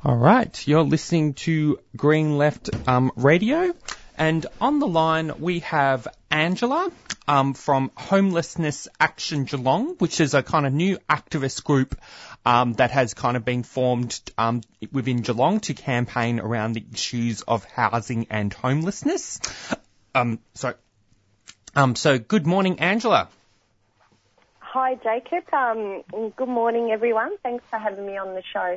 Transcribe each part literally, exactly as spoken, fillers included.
All right, you're listening to Green Left um, Radio, and on the line we have Angela um, from Homelessness Action Geelong, which is a kind of new activist group um, that has kind of been formed um, within Geelong to campaign around the issues of housing and homelessness. Um, so, um, so good morning, Angela. Hi, Jacob. Um, good morning, everyone. Thanks for having me on the show.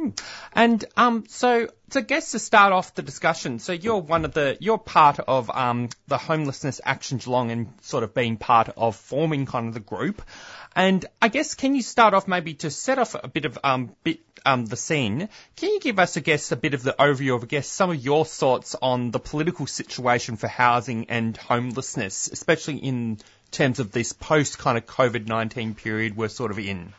And um, so, so I guess to start off the discussion, so you're one of the, you're part of um, the Homelessness Action Geelong and sort of being part of forming kind of the group. And I guess can you start off maybe to set off a bit of um, bit um, the scene? Can you give us, I guess, a bit of the overview of, I guess, some of your thoughts on the political situation for housing and homelessness, especially in terms of this post kind of COVID nineteen period we're sort of in?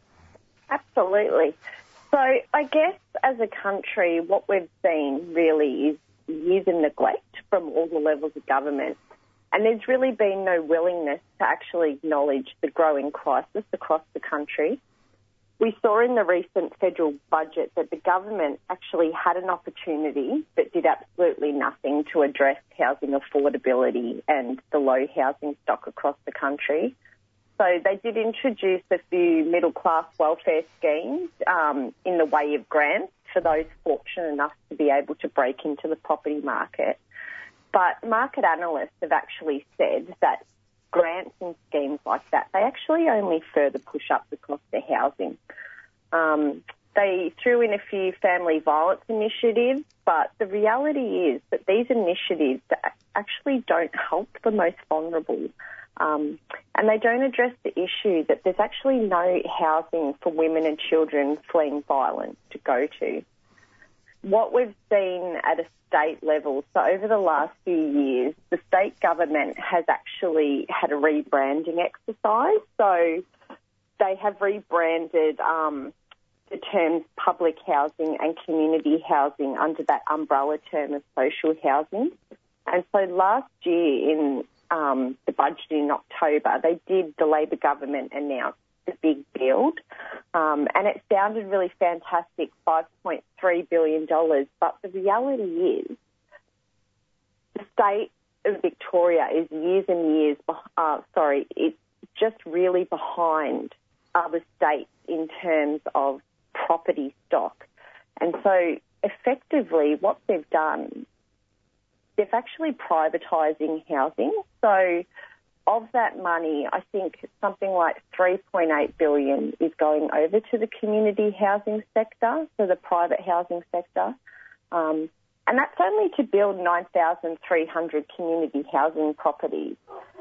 Absolutely. So I guess as a country, what we've seen really is years of neglect from all the levels of government. And there's really been no willingness to actually acknowledge the growing crisis across the country. We saw in the recent federal budget that the government actually had an opportunity but did absolutely nothing to address housing affordability and the low housing stock across the country. So they did introduce a few middle-class welfare schemes um, in the way of grants for those fortunate enough to be able to break into the property market. But market analysts have actually said that grants and schemes like that, they actually only further push up the cost of housing. Um, they threw in a few family violence initiatives, but the reality is that these initiatives actually don't help the most vulnerable. Um, and they don't address the issue that there's actually no housing for women and children fleeing violence to go to. What we've seen at a state level, so over the last few years, the state government has actually had a rebranding exercise. So they have rebranded um, the terms public housing and community housing under that umbrella term of social housing. And so last year in Um, the budget in October, they did, the Labor government announced the big build, um, and it sounded really fantastic, five point three billion dollars, but the reality is the state of Victoria is years and years, uh, sorry, it's just really behind other states in terms of property stock. And so effectively what they've done, they're actually privatising housing. So of that money, I think something like three point eight billion dollars is going over to the community housing sector, so the private housing sector. Um, and that's only to build nine thousand three hundred community housing properties.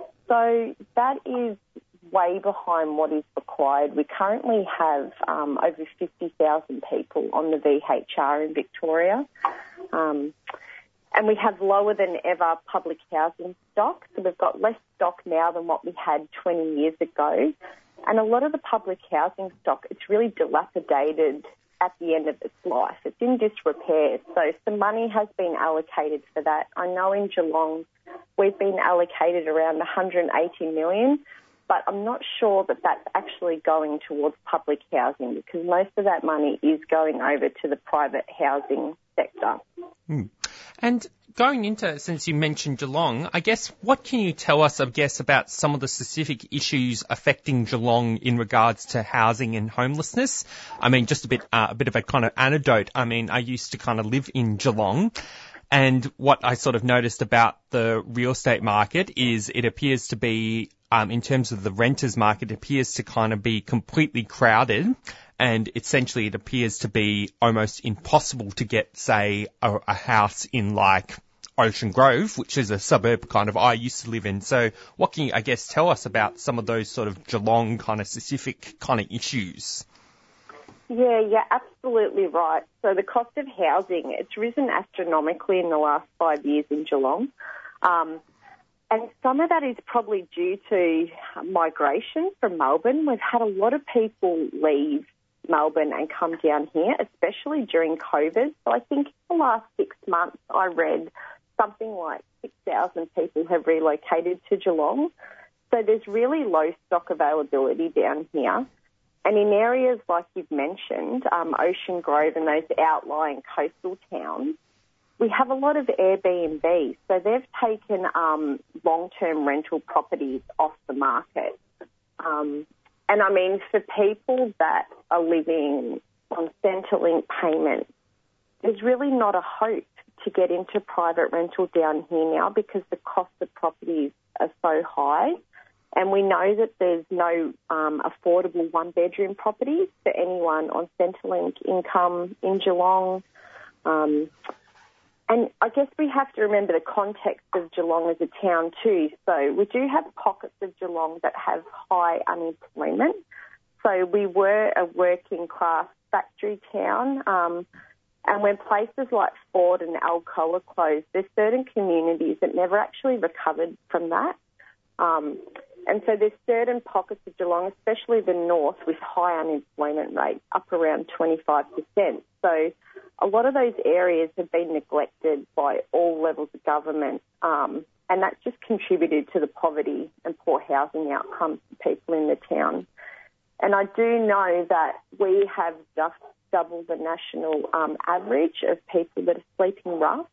So that is way behind what is required. We currently have um, over fifty thousand people on the V H R in Victoria. Um And we have lower than ever public housing stock. So we've got less stock now than what we had twenty years ago. And a lot of the public housing stock, it's really dilapidated at the end of its life. It's in disrepair. So some money has been allocated for that. I know in Geelong we've been allocated around one hundred eighty million dollars, but I'm not sure that that's actually going towards public housing because most of that money is going over to the private housing sector. Hmm. And going into, since you mentioned Geelong, I guess what can you tell us, I guess, about some of the specific issues affecting Geelong in regards to housing and homelessness? I mean, just a bit, uh, a bit of a kind of anecdote. I mean, I used to kind of live in Geelong, and what I sort of noticed about the real estate market is it appears to be, um, in terms of the renters market, it appears to kind of be completely crowded. And essentially it appears to be almost impossible to get, say, a, a house in like Ocean Grove, which is a suburb kind of I used to live in. So what can you, I guess, tell us about some of those sort of Geelong kind of specific kind of issues? Yeah, you're absolutely right. So the cost of housing, it's risen astronomically in the last five years in Geelong. Um, and some of that is probably due to migration from Melbourne. We've had a lot of people leave Melbourne and come down here, especially during COVID. So I think in the last six months I read something like six thousand people have relocated to Geelong. So there's really low stock availability down here. and in areas like you've mentioned, um, Ocean Grove and those outlying coastal towns, we have a lot of Airbnb. So they've taken um, long-term rental properties off the market. Um, and I mean, for people that are living on Centrelink payments, there's really not a hope to get into private rental down here now because the cost of properties are so high. And we know that there's no um, affordable one-bedroom properties for anyone on Centrelink income in Geelong. Um, and I guess we have to remember the context of Geelong as a town too. So we do have pockets of Geelong that have high unemployment. So we were a working-class factory town. Um, and when places like Ford and Alcoa closed, there's certain communities that never actually recovered from that. Um, and so there's certain pockets of Geelong, especially the north, with high unemployment rates, up around twenty-five percent. So a lot of those areas have been neglected by all levels of government, um, and that's just contributed to the poverty and poor housing outcomes for people in the town. And I do know that we have just double the national um, average of people that are sleeping rough.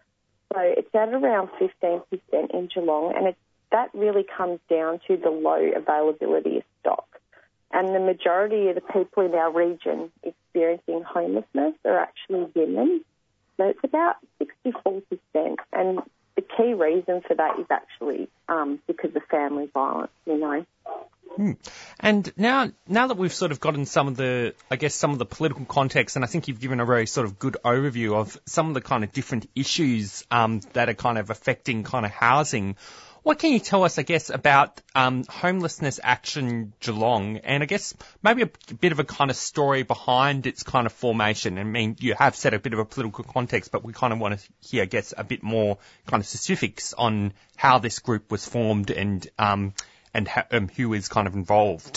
So it's at around fifteen percent in Geelong, and it's that really comes down to the low availability of stock. And the majority of the people in our region experiencing homelessness are actually women. So it's about sixty-four percent. And the key reason for that is actually um, because of family violence, you know. Hmm. And now, now that we've sort of gotten some of the, I guess, some of the political context, and I think you've given a very sort of good overview of some of the kind of different issues um, that are kind of affecting kind of housing, what can you tell us, I guess, about um, Homelessness Action Geelong, and I guess maybe a bit of a kind of story behind its kind of formation? I mean, you have said a bit of a political context, but we kind of want to hear, I guess, a bit more kind of specifics on how this group was formed and um, and ha- um, who is kind of involved.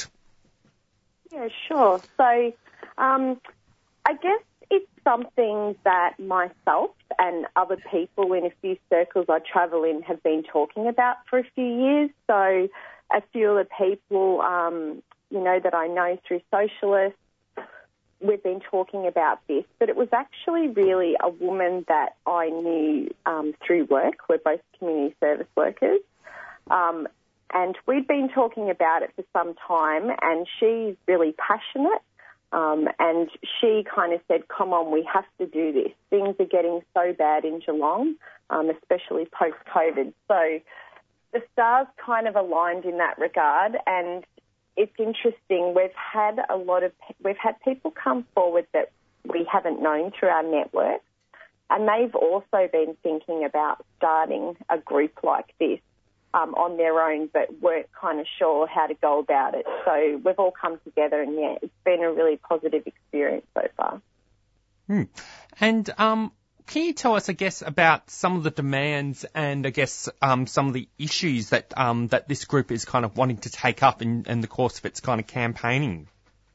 Yeah, sure. So um, I guess it's something that myself and other people in a few circles I travel in have been talking about for a few years. So a few of the people, um, you know, that I know through Socialists, we've been talking about this. But it was actually really a woman that I knew um, through work. We're both community service workers. Um, and we'd been talking about it for some time, and she's really passionate. Um, and she kind of said, come on, we have to do this. Things are getting so bad in Geelong, um, especially post-COVID. So the stars kind of aligned in that regard, and it's interesting. We've had a lot of, we've had people come forward that we haven't known through our network, and they've also been thinking about starting a group like this Um, on their own, but weren't kind of sure how to go about it. So we've all come together, and yeah, it's been a really positive experience so far. Hmm. And um, can you tell us, I guess, about some of the demands and I guess um, some of the issues that um, that this group is kind of wanting to take up in, in the course of its kind of campaigning?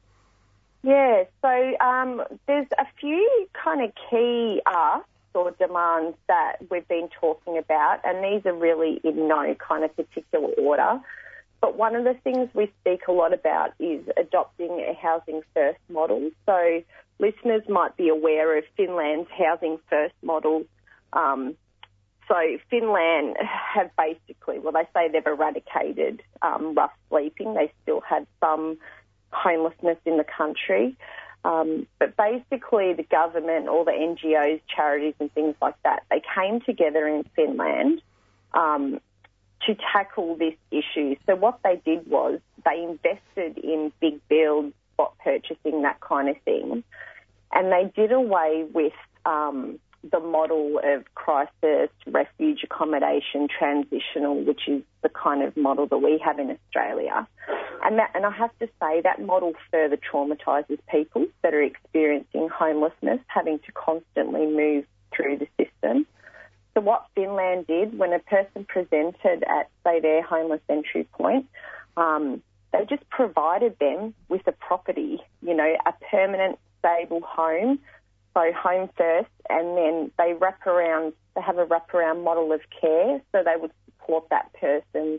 Yeah, so um, there's a few kind of key asks or demands that we've been talking about, and these are really in no kind of particular order. But one of the things we speak a lot about is adopting a housing first model. So listeners might be aware of Finland's housing first model. Um, so Finland have basically, well, they say they've eradicated um, rough sleeping. They still had some homelessness in the country. Um, but basically the government, all the N G Os, charities and things like that, they came together in Finland um, to tackle this issue. So what they did was they invested in big builds, spot purchasing, that kind of thing, and they did away with um, the model of crisis, refuge accommodation, transitional, which is the kind of model that we have in Australia. And that, and I have to say that model further traumatises people that are experiencing homelessness, having to constantly move through the system. So what Finland did, when a person presented at, say, their homeless entry point, um, they just provided them with a property, you know, a permanent, stable home. So home first, and then they wrap around, they have a wraparound model of care, so they would support that person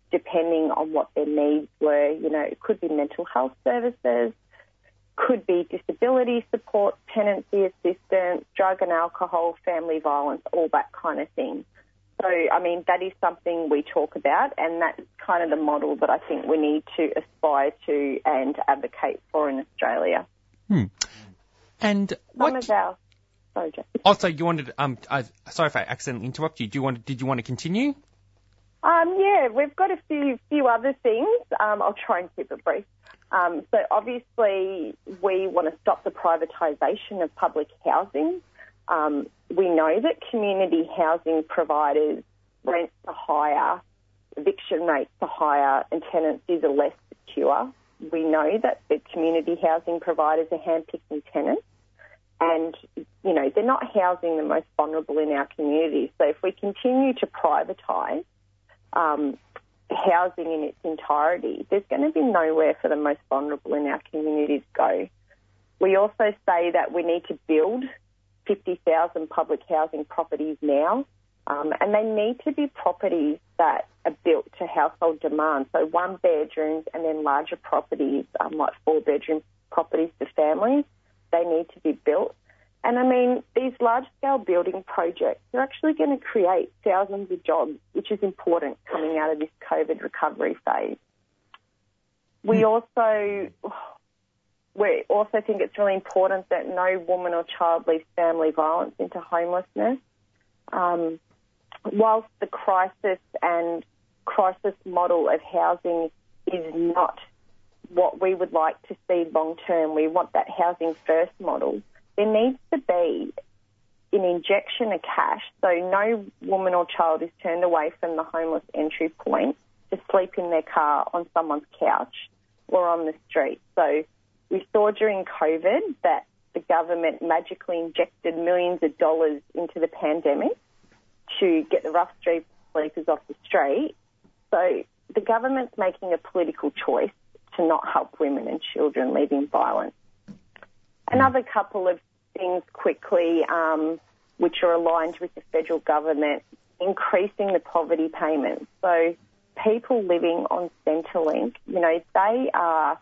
depending on what their needs were. You know, it could be mental health services, could be disability support, tenancy assistance, drug and alcohol, family violence, all that kind of thing. So, I mean, that is something we talk about, and that's kind of the model that I think we need to aspire to and advocate for in Australia. Hmm. And Some what... of our... Sorry, Jeff. Also, you wanted... Um, uh, sorry if I accidentally interrupt you. Do you want? Did you want to continue? Um, yeah, we've got a few few other things. Um, I'll try and keep it brief. Um, so, obviously, we want to stop the privatisation of public housing. Um, we know that community housing providers rents are higher, eviction rates are higher, and tenancies are less secure. We know that the community housing providers are handpicking tenants, and, you know, they're not housing the most vulnerable in our communities. So if we continue to privatise um, housing in its entirety, there's going to be nowhere for the most vulnerable in our communities to go. We also say that we need to build fifty thousand public housing properties now, um, and they need to be properties that are built to household demand, so one bedrooms and then larger properties, um, like four bedroom properties for families, they need to be built. And I mean, these large-scale building projects are actually going to create thousands of jobs, which is important coming out of this COVID recovery phase. We also... We also think it's really important that no woman or child leaves family violence into homelessness. Um, whilst the crisis and crisis model of housing is not what we would like to see long term, we want that housing first model, there needs to be an injection of cash so no woman or child is turned away from the homeless entry point to sleep in their car on someone's couch or on the street. So we saw during COVID that the government magically injected millions of dollars into the pandemic to get the rough street sleepers off the street. So the government's making a political choice to not help women and children leaving violence. Another couple of things quickly, um, which are aligned with the federal government, increasing the poverty payments. So people living on Centrelink, you know, they are...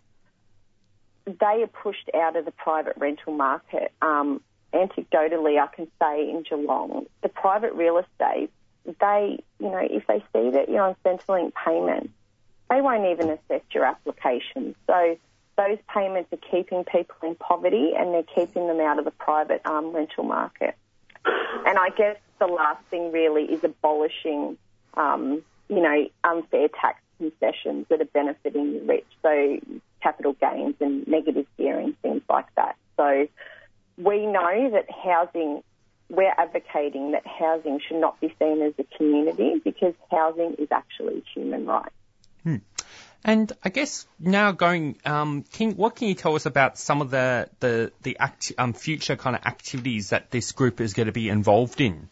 they are pushed out of the private rental market. Um, anecdotally, I can say in Geelong, the private real estate, they, you know, if they see that you're on Centrelink payments, they won't even assess your application. So those payments are keeping people in poverty and they're keeping them out of the private um, rental market. And I guess the last thing really is abolishing, um, you know, unfair tax concessions that are benefiting the rich. So capital gains and negative gearing, things like that. So we know that housing, we're advocating that housing should not be seen as a community because housing is actually a human right. Hmm. And I guess now going, um, can, what can you tell us about some of the the the act, um, future kind of activities that this group is going to be involved in?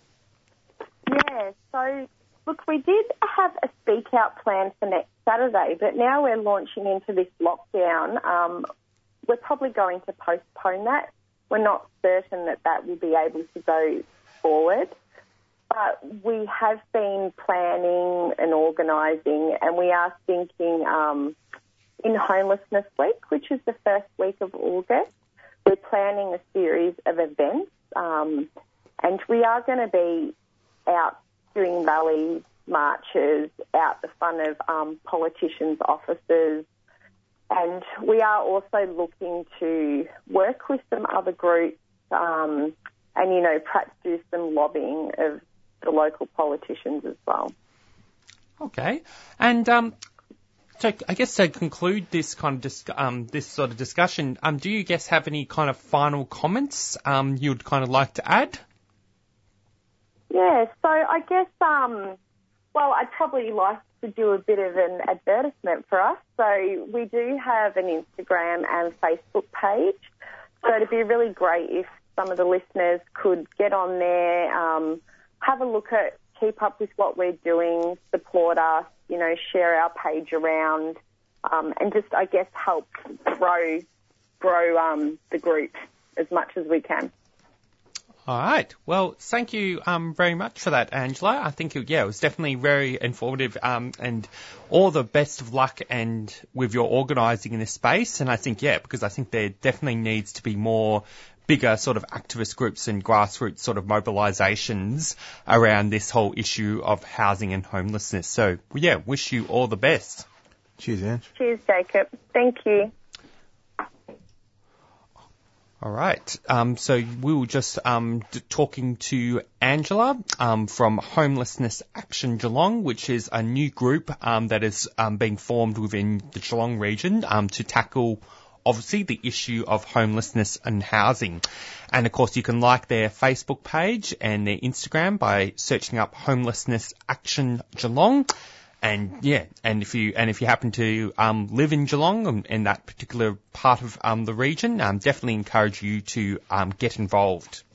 Yeah, so look, we did have a speak out plan for next Saturday, but now we're launching into this lockdown. Um, we're probably going to postpone that. We're not certain that that will be able to go forward. But we have been planning and organising, and we are thinking um, in Homelessness Week, which is the first week of August, we're planning a series of events, um, and we are going to be out doing rallies, marches, out the front of um, politicians' offices, and we are also looking to work with some other groups um, and, you know, perhaps do some lobbying of the local politicians as well. Okay. And um, so I guess to conclude this kind of dis- um, this sort of discussion, um, do you guys have any kind of final comments um, you'd kind of like to add? Yeah, so I guess, um, well, I'd probably like to do a bit of an advertisement for us. So we do have an Instagram and Facebook page. So it'd be really great if some of the listeners could get on there, um, have a look at, keep up with what we're doing, support us, you know, share our page around, um, and just, I guess, help grow grow um, the group as much as we can. All right. Well, thank you um, very much for that, Angela. I think, it, yeah, it was definitely very informative um, and all the best of luck and with your organising in this space. And I think, yeah, because I think there definitely needs to be more bigger sort of activist groups and grassroots sort of mobilisations around this whole issue of housing and homelessness. So, yeah, wish you all the best. Cheers, Ange. Cheers, Jacob. Thank you. All right. Um, so we were just um, d- talking to Angela um, from Homelessness Action Geelong, which is a new group um, that is um, being formed within the Geelong region um, to tackle, obviously, the issue of homelessness and housing. And, of course, you can like their Facebook page and their Instagram by searching up Homelessness Action Geelong. And yeah, and if you and if you happen to um, live in Geelong and in that particular part of um, the region, um, definitely encourage you to um, get involved.